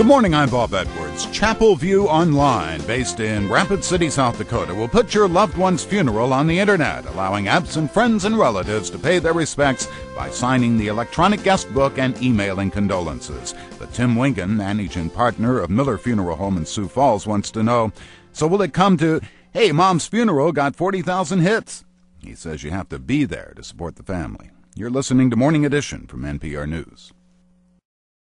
Good morning, I'm Bob Edwards. Chapel View Online, based in Rapid City, South Dakota, will put your loved one's funeral on the internet, allowing absent friends and relatives to pay their respects by signing the electronic guest book and emailing condolences. But Tim Wingan, managing partner of Miller Funeral Home in Sioux Falls, wants to know, so will it come to, hey, Mom's funeral got 40,000 hits? He says you have to be there to support the family. You're listening to Morning Edition from NPR News.